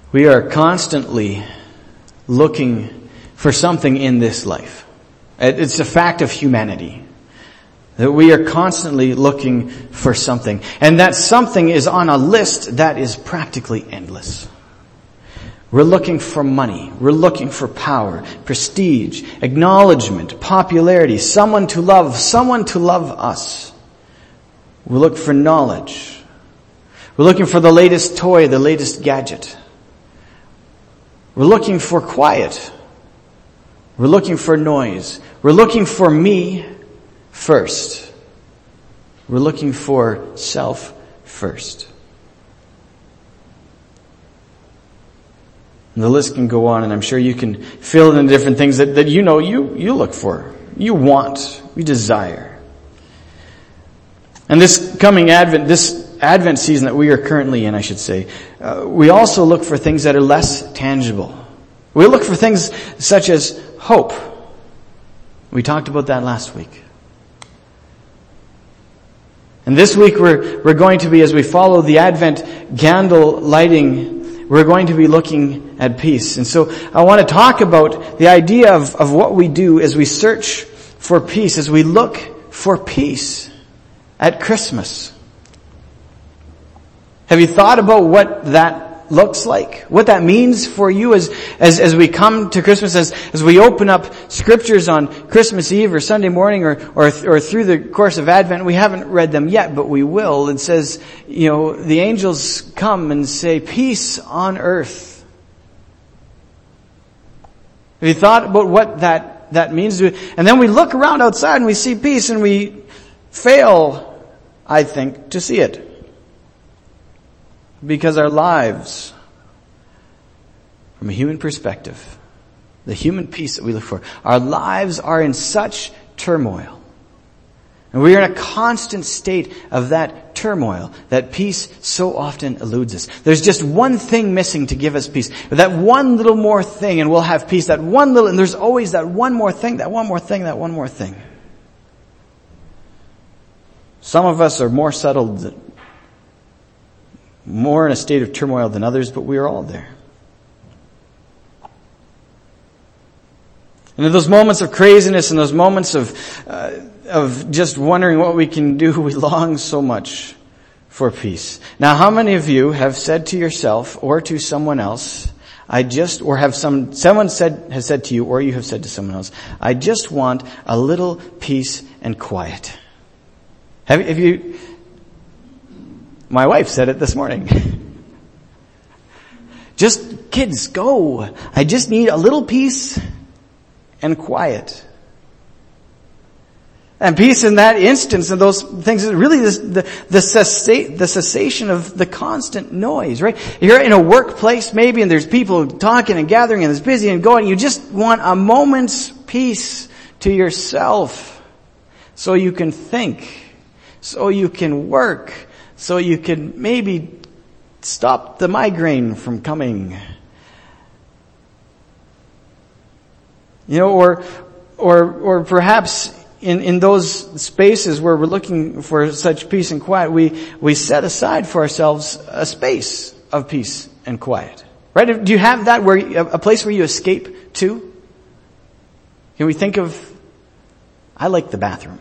We are constantly looking for something in this life. It's a fact of humanity that we are constantly looking for something. And that something is on a list that is practically endless. We're looking for money. We're looking for power, prestige, acknowledgement, popularity, someone to love us. We look for knowledge. We're looking for the latest toy, the latest gadget. We're looking for quiet. We're looking for noise. We're looking for me first. We're looking for self first. And the list can go on, and I'm sure you can fill in the different things that you look for, you want, you desire. And this coming Advent season that we are currently in, I should say, we also look for things that are less tangible. We look for things such as hope. We talked about that last week. And this week we're going to be, as we follow the Advent candle lighting, we're going to be looking at peace. And so I want to talk about the idea of what we do as we search for peace, as we look for peace at Christmas. Have you thought about what that looks like? What that means for you as we come to Christmas, as we open up scriptures on Christmas Eve or Sunday morning or through the course of Advent? We haven't read them yet, but we will. It says, the angels come and say, peace on earth. Have you thought about what that means? And then we look around outside and we see peace, and we fail, I think, to see it. Because our lives, from a human perspective, the human peace that we look for, our lives are in such turmoil. And we are in a constant state of that turmoil, that peace so often eludes us. There's just one thing missing to give us peace. That one little more thing and we'll have peace. And there's always that one more thing, that one more thing, that one more thing. Some of us are more settled, more in a state of turmoil than others, but we are all there. And in those moments of craziness and those moments of just wondering what we can do, we long so much for peace. Now, how many of you have said to yourself or to someone else, someone has said to you, or you have said to someone else, I just want a little peace and quiet? Have you? My wife said it this morning. Just, kids, go. I just need a little peace and quiet. And peace in that instance and those things is really the cessation of the constant noise, right? You're in a workplace maybe, and there's people talking and gathering and it's busy and going. You just want a moment's peace to yourself so you can think, so you can work, so you can maybe stop the migraine from coming. Or perhaps in those spaces where we're looking for such peace and quiet, we set aside for ourselves a space of peace and quiet. Right? Do you have that, a place where you escape to? Can we think of, I like the bathroom.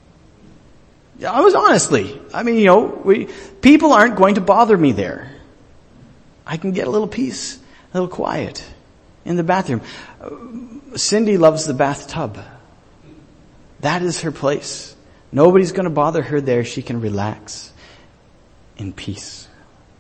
People aren't going to bother me there. I can get a little peace, a little quiet in the bathroom. Cindy loves the bathtub. That is her place. Nobody's going to bother her there. She can relax in peace.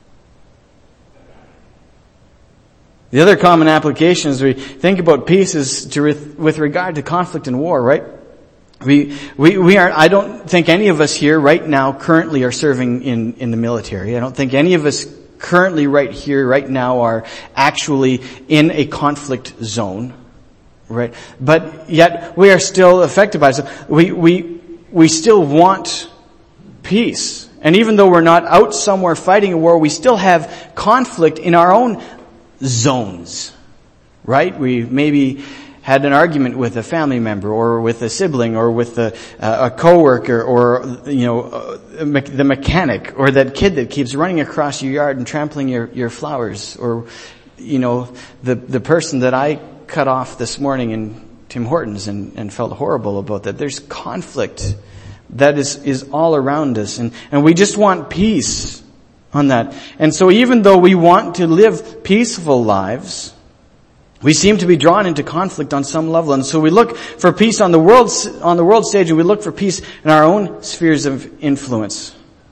The other common application as we think about peace is with regard to conflict and war, right? We are, I don't think any of us here right now currently are serving in the military. I don't think any of us currently right here, right now are actually in a conflict zone, right? But yet we are still affected by it. So we still want peace. And even though we're not out somewhere fighting a war, we still have conflict in our own zones, right? We maybe had an argument with a family member or with a sibling or with a coworker or, the mechanic or that kid that keeps running across your yard and trampling your flowers or the person that I cut off this morning in Tim Hortons and felt horrible about that. There's conflict that is all around us, and we just want peace on that. And so even though we want to live peaceful lives, we seem to be drawn into conflict on some level. And so we look for peace on the world stage, and we look for peace in our own spheres of influence.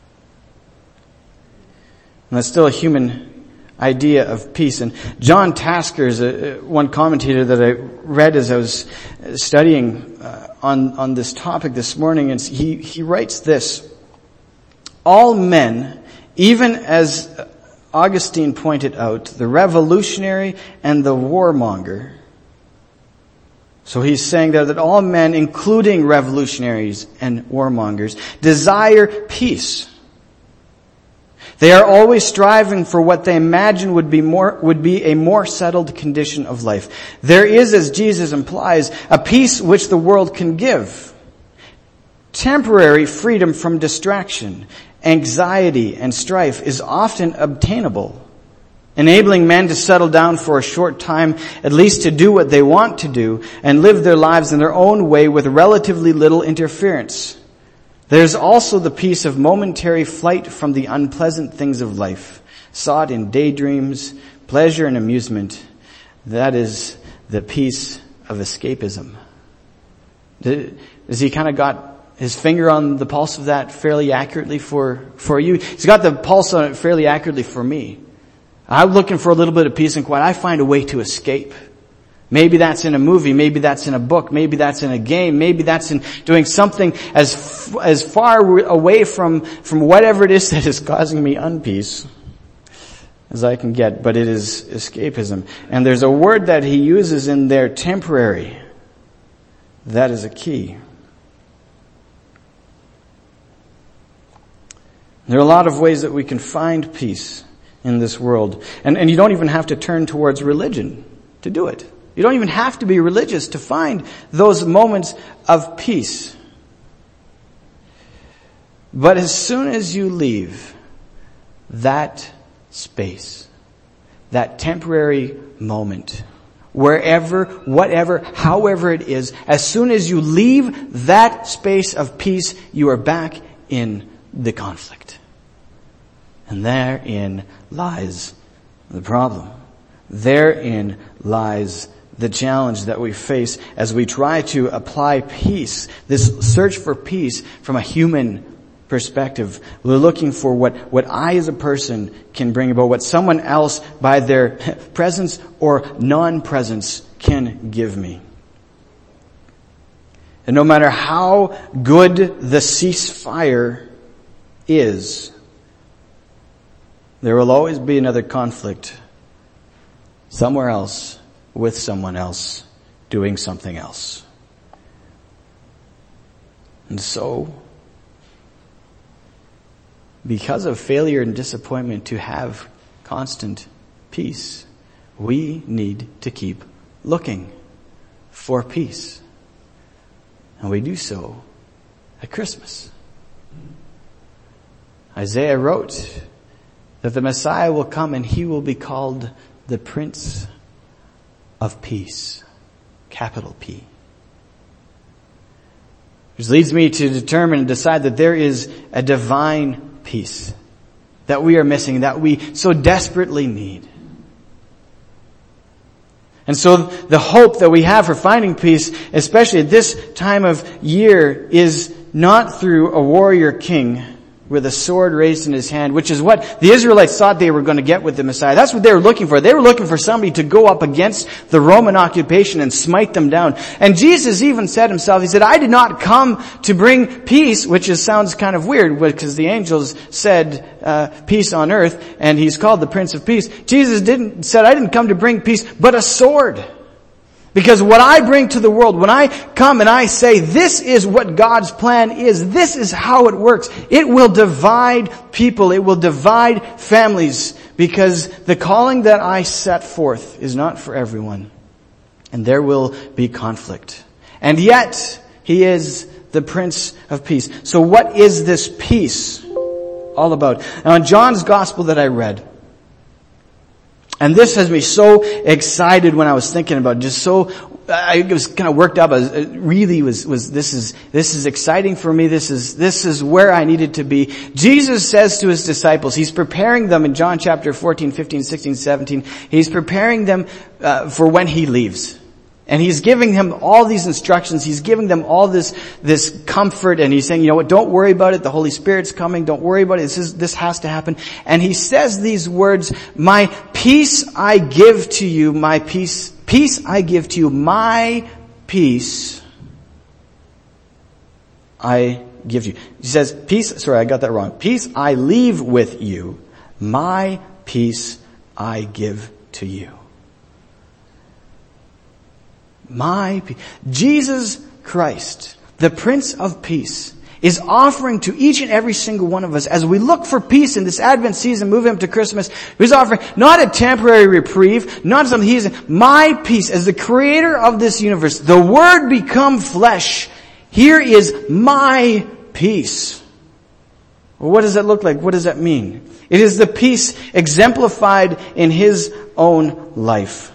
And that's still a human idea of peace. And John Tasker is one commentator that I read as I was studying on this topic this morning, and he writes this: all men, even as Augustine pointed out, the revolutionary and the warmonger. So he's saying that all men, including revolutionaries and warmongers, desire peace. They are always striving for what they imagine would be a more settled condition of life. There is, as Jesus implies, a peace which the world can give. Temporary freedom from distraction, anxiety, and strife is often obtainable, enabling men to settle down for a short time, at least to do what they want to do, and live their lives in their own way with relatively little interference. There's also the peace of momentary flight from the unpleasant things of life, sought in daydreams, pleasure, and amusement. That is the peace of escapism. Has he kind of got his finger on the pulse of that fairly accurately for you? He's got the pulse on it fairly accurately for me. I'm looking for a little bit of peace and quiet. I find a way to escape. Maybe that's in a movie, maybe that's in a book, maybe that's in a game, maybe that's in doing something as far away from whatever it is that is causing me unpeace as I can get, but it is escapism. And there's a word that he uses in there, temporary. That is a key. There are a lot of ways that we can find peace in this world. And you don't even have to turn towards religion to do it. You don't even have to be religious to find those moments of peace. But as soon as you leave that space, that temporary moment, wherever, whatever, however it is, as soon as you leave that space of peace, you are back in the conflict. And therein lies the problem. Therein lies the challenge that we face as we try to apply peace, this search for peace from a human perspective. We're looking for what I as a person can bring about, what someone else by their presence or non-presence can give me. And no matter how good the ceasefire is, there will always be another conflict somewhere else with someone else doing something else. And so, because of failure and disappointment to have constant peace, we need to keep looking for peace. And we do so at Christmas. Isaiah wrote that the Messiah will come and he will be called the Prince of Peace. Capital P. Which leads me to determine and decide that there is a divine peace that we are missing, that we so desperately need. And so the hope that we have for finding peace, especially at this time of year, is not through a warrior king with a sword raised in his hand, which is what the Israelites thought they were going to get with the Messiah. That's what they were looking for. They were looking for somebody to go up against the Roman occupation and smite them down. And Jesus even said himself, he said, I did not come to bring peace, which sounds kind of weird because the angels said peace on earth, and he's called the Prince of Peace. Jesus said, I didn't come to bring peace, but a sword. Because what I bring to the world, when I come and I say, this is what God's plan is, this is how it works, it will divide people, it will divide families, because the calling that I set forth is not for everyone. And there will be conflict. And yet, He is the Prince of Peace. So what is this peace all about? Now in John's Gospel that I read, And this has me so excited when I was thinking about it, I was kind of worked up. This is exciting for me. This is where I needed to be. Jesus says to his disciples, he's preparing them in John chapter 14, 15, 16, 17. He's preparing them for when he leaves. And he's giving them all these instructions. He's giving them all this comfort. And he's saying, you know what, don't worry about it. The Holy Spirit's coming. Don't worry about it. This has to happen. And he says these words, my peace I give to you, my peace I give to you, my peace I give you. He says, peace I leave with you, my peace I give to you. Jesus Christ, the Prince of Peace, is offering to each and every single one of us, as we look for peace in this Advent season, moving up to Christmas, he's offering not a temporary reprieve, not something, he's my peace. As the creator of this universe, the Word become flesh, here is my peace. Well, what does that look like? What does that mean? It is the peace exemplified in his own life.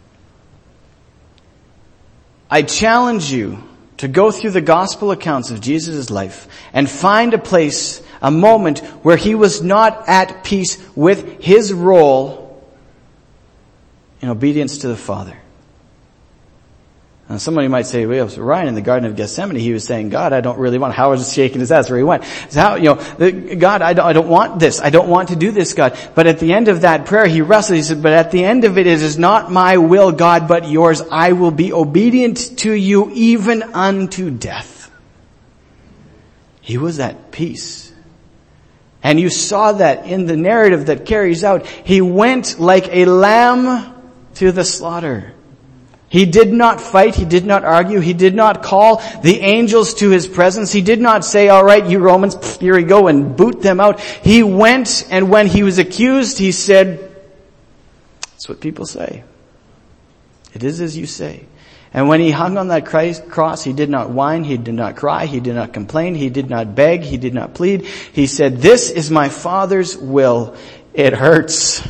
I challenge you to go through the gospel accounts of Jesus' life and find a moment where he was not at peace with his role in obedience to the Father. And somebody might say, well, so Ryan in the Garden of Gethsemane, he was saying, God, I don't really want, how was shaking his head, that's where he went. God, I don't want this. I don't want to do this, God. But at the end of that prayer, he wrestled, he said, but at the end of it is not my will, God, but yours. I will be obedient to you even unto death. He was at peace. And you saw that in the narrative that carries out. He went like a lamb to the slaughter. He did not fight. He did not argue. He did not call the angels to his presence. He did not say, all right, you Romans, here we go, and boot them out. He went, and when he was accused, he said, that's what people say. It is as you say. And when he hung on that cross, he did not whine, he did not cry, he did not complain, he did not beg, he did not plead. He said, this is my Father's will. It hurts.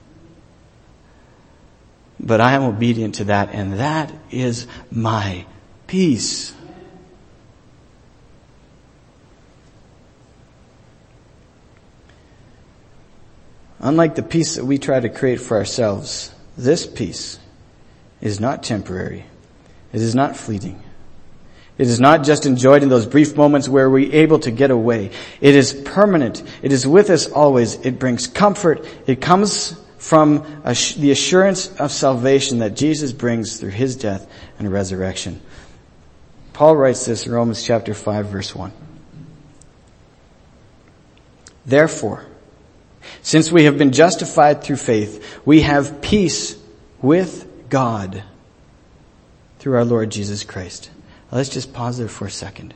But I am obedient to that, and that is my peace. Unlike the peace that we try to create for ourselves, this peace is not temporary. It is not fleeting. It is not just enjoyed in those brief moments where we're able to get away. It is permanent. It is with us always. It brings comfort. It comes from the assurance of salvation that Jesus brings through his death and resurrection. Paul writes this in Romans chapter 5, verse 1. Therefore, since we have been justified through faith, we have peace with God through our Lord Jesus Christ. Now let's just pause there for a second.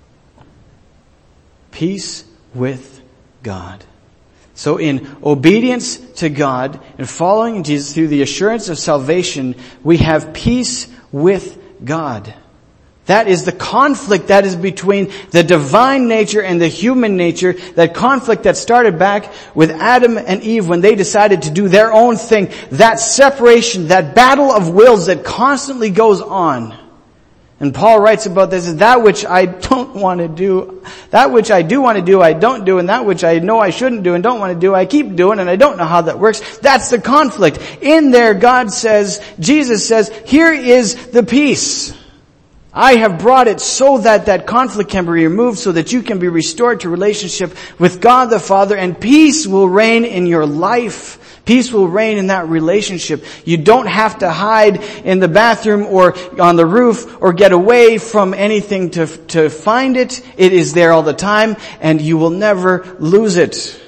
Peace with God. So in obedience to God and following Jesus through the assurance of salvation, we have peace with God. That is the conflict that is between the divine nature and the human nature, that conflict that started back with Adam and Eve when they decided to do their own thing. That separation, that battle of wills that constantly goes on. And Paul writes about this, that which I don't want to do, that which I do want to do, I don't do, and that which I know I shouldn't do and don't want to do, I keep doing, and I don't know how that works. That's the conflict. In there, God says, Jesus says, here is the peace. I have brought it so that that conflict can be removed, so that you can be restored to relationship with God the Father, and peace will reign in your life. Peace will reign in that relationship. You don't have to hide in the bathroom or on the roof or get away from anything to find it. It is there all the time, and you will never lose it.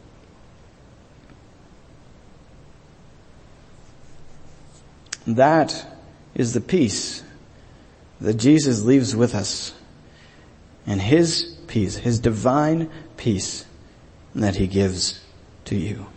That is the peace that Jesus leaves with us, and his peace, his divine peace that he gives to you.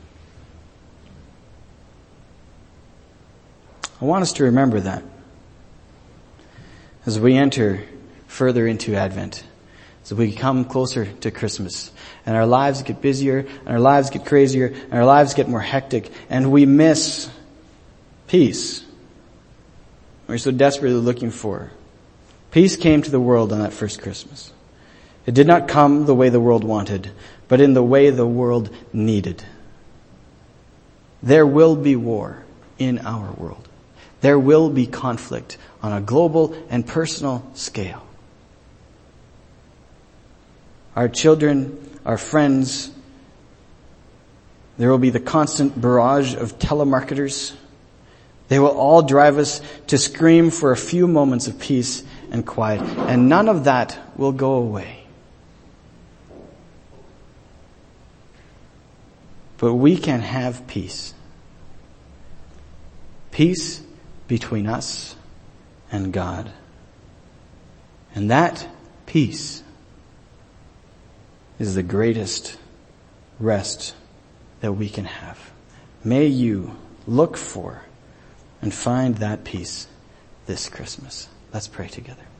I want us to remember that as we enter further into Advent. as we come closer to Christmas and our lives get busier and our lives get crazier and our lives get more hectic and we miss peace we're so desperately looking for. Peace came to the world on that first Christmas. It did not come the way the world wanted, but in the way the world needed. There will be war in our world. There will be conflict on a global and personal scale. Our children, our friends, there will be the constant barrage of telemarketers. They will all drive us to scream for a few moments of peace and quiet, and none of that will go away. But we can have peace. Peace between us and God. And that peace is the greatest rest that we can have. May you look for and find that peace this Christmas. Let's pray together.